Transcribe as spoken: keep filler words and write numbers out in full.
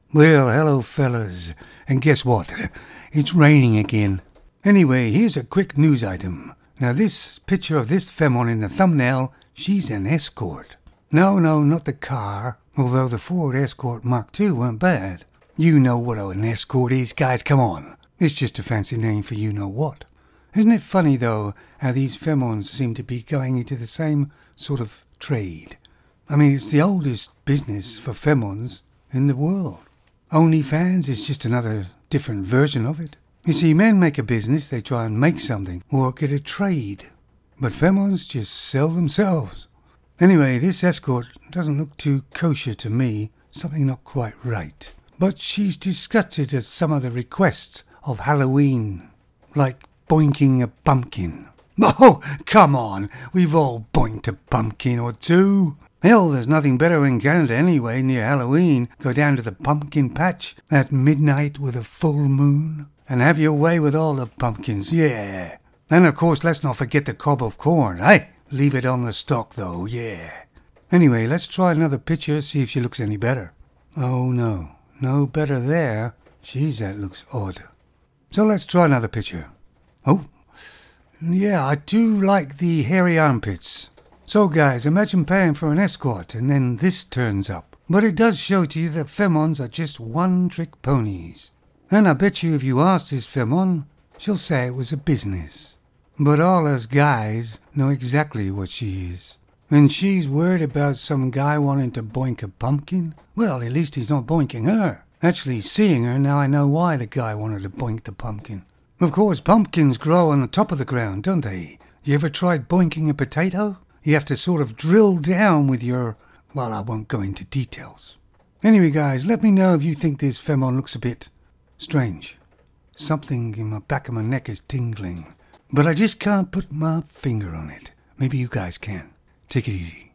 Well, hello fellas, and guess what? It's raining again. Anyway, here's a quick news item. Now this picture of this femmon in the thumbnail, she's an escort. No, no, not the car, although the Ford Escort Mark two weren't bad. You know what an escort is, guys, come on. It's just a fancy name for you-know-what. Isn't it funny, though, how these femmons seem to be going into the same sort of trade? I mean, it's the oldest business for femmons in the world. OnlyFans is just another different version of it. You see, men make a business, they try and make something, or get a trade. But femmons just sell themselves. Anyway, this escort doesn't look too kosher to me, something not quite right. But she's disgusted at some of the requests of Halloween, like boinking a pumpkin. Oh, come on, we've all boinked a pumpkin or two. Hell, there's nothing better in Canada anyway, near Halloween. Go down to the pumpkin patch at midnight with a full moon and have your way with all the pumpkins, yeah. And of course, let's not forget the cob of corn, hey? Leave it on the stalk though, yeah. Anyway, let's try another picture, see if she looks any better. Oh no, no better there. Jeez, that looks odd. So let's try another picture. Oh, yeah, I do like the hairy armpits. So guys, imagine paying for an escort and then this turns up. But it does show to you that femmons are just one-trick ponies. And I bet you if you ask this femmon, she'll say it was a business. But all us guys know exactly what she is. And she's worried about some guy wanting to boink a pumpkin? Well, at least he's not boinking her. Actually, seeing her, now I know why the guy wanted to boink the pumpkin. Of course, pumpkins grow on the top of the ground, don't they? You ever tried boinking a potato? You have to sort of drill down with your... well, I won't go into details. Anyway, guys, let me know if you think this femmon looks a bit strange. Something in the back of my neck is tingling, but I just can't put my finger on it. Maybe you guys can. Take it easy.